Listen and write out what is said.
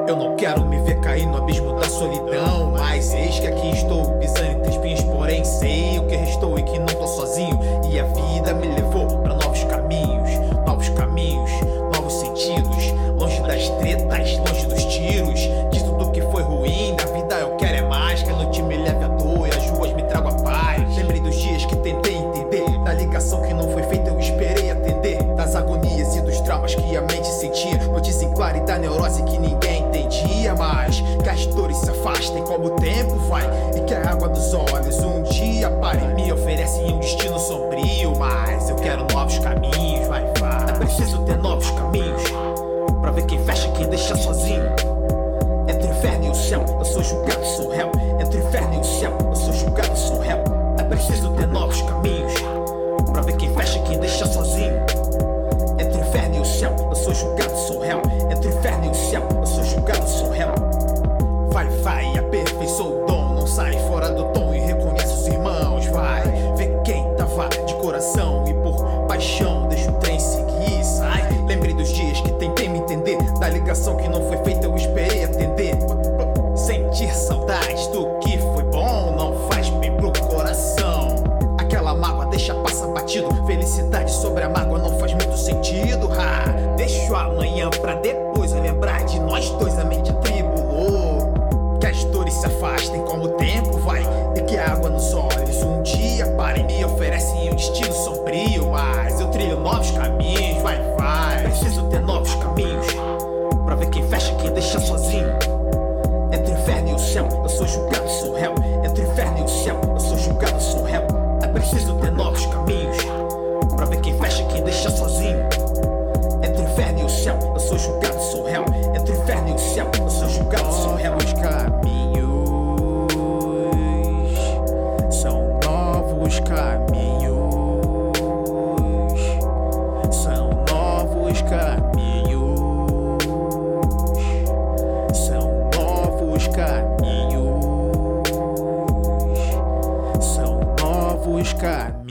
Eu não quero me ver cair no abismo da solidão, mas eis que aqui estou, pisando entre espinhos, porém sei o que restou e que não tô sozinho. E a vida me levou pra novos caminhos, novos sentidos, longe das tretas, longe dos tiros, de tudo que foi ruim. Da vida eu quero é mais, que a noite me leve a dor e as ruas me tragam a paz. Lembrei dos dias que tentei entender, da ligação que não foi feita eu esperei atender, das agonias e dos traumas que a mente sentia, notícia em clara e da neurose que ninguém entendia mais. Que as dores se afastem como o tempo vai, e que a água dos olhos um dia pare. Me oferecem um destino sombrio, mas eu quero novos caminhos, vai. É preciso ter novos caminhos, pra ver quem fecha e quem deixa sozinho. Entre o inferno e o céu, eu sou julgado, sou réu. Entre o inferno e o céu, eu sou julgado, sou réu. É preciso ter novos caminhos, pra ver quem fecha e quem deixa sozinho. Entre o inferno e o céu, eu sou julgado, sou réu. Entre o inferno e o céu, eu sou julgado, sou réu. Vai, aperfeiçoa o dom, não sai fora do tom e reconhece os irmãos. Vai, vê quem tava de coração e por paixão deixa o trem seguir, sai. Lembrei dos dias que tentei me entender, da ligação que não foi feita eu esperei atender. Sentir saudades do que foi bom não faz bem pro coração. Aquela mágoa deixa passar batido, felicidade sobre a mágoa não faz muito sentido. Deixo amanhã pra depois eu lembrar de nós dois, a mente atribulou. Que as dores se afastem como o tempo vai, e que a água nos olhos um dia pare. Me oferecem um destino sombrio, mas eu trilho novos caminhos, vai. Preciso ter novos caminhos, pra ver quem fecha e quem deixa sozinho. Entre o inferno e o céu, eu sou julgado, sou réu. Entre o inferno e o céu, eu sou julgado, sou réu. É preciso ter novos caminhos, pra ver quem fecha e quem deixa sozinho. Entre o inferno e o céu, eu sou julgado, sou réu. Entre o inferno e o céu, eu sou julgado, sou réu. Os caminhos são novos caminhos, são novos caminhos, são novos caminhos, são novos caminhos.